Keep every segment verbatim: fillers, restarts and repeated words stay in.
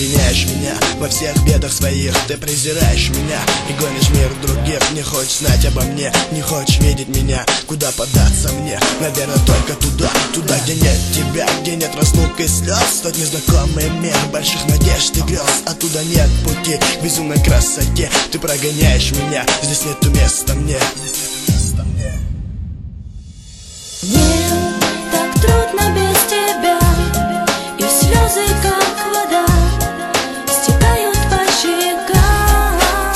обвиняешь меня во всех бедах своих. Ты презираешь меня и гонишь мир других. Не хочешь знать обо мне, не хочешь видеть меня. Куда податься мне? Наверное, только туда. Туда, где нет тебя, где нет разлук и слез. Тот незнакомый мир больших надежд и грез. Оттуда нет пути к безумной красоте. Ты прогоняешь меня, здесь нету места мне. Мне так трудно без тебя, и слезы, как вода, стекают по щекам.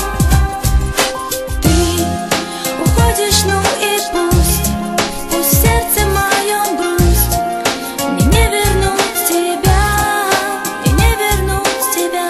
Ты уходишь, ну и пусть, пусть в сердце моем грусть. Мне не вернуть тебя, и не вернуть тебя.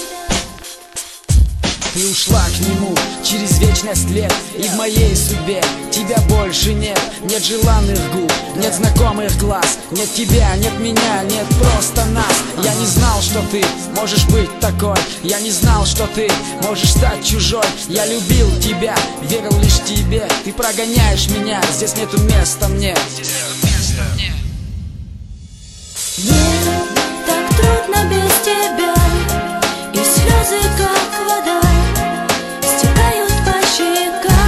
Ты ушла к нему через вечность лет, и в моей судьбе тебя больше нет. Нет желанных губ, нет знакомых глаз, нет тебя, нет меня, нет просто нас. Я не знал, что ты можешь быть такой, я не знал, что ты можешь стать чужой. Я любил тебя, верил лишь тебе. Ты прогоняешь меня, здесь нету места мне. Мне так трудно без тебя, и слезы, как вода, стекают по щекам.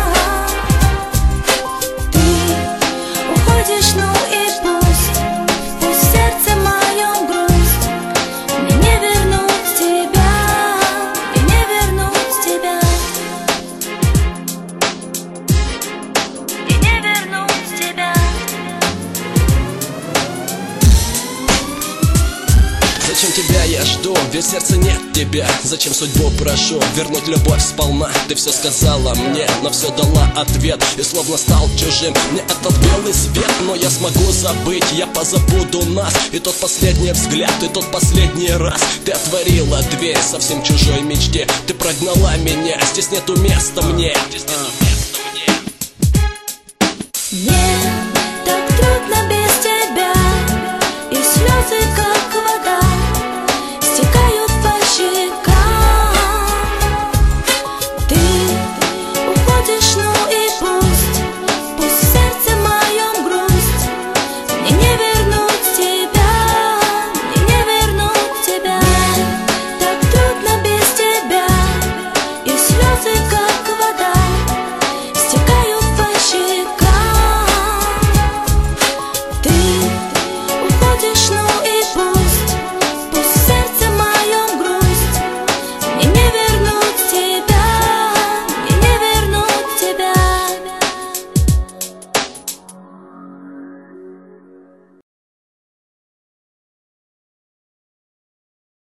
Ты уходишь, ну и пусть, пусть в сердце моем грусть. Мне не вернуть тебя, и не вернуть тебя, и не вернуть тебя. Зачем тебя я жду, ведь в сердце нет тебя. Зачем судьбу прошу, вернуть любовь сполна. Ты все сказала мне, но все дала ответ. И словно стал чужим мне этот белый свет. Но я смогу забыть, я позабуду нас. И тот последний взгляд, и тот последний раз. Ты отворила дверь совсем чужой мечте. Ты прогнала меня, здесь нету места мне. Мне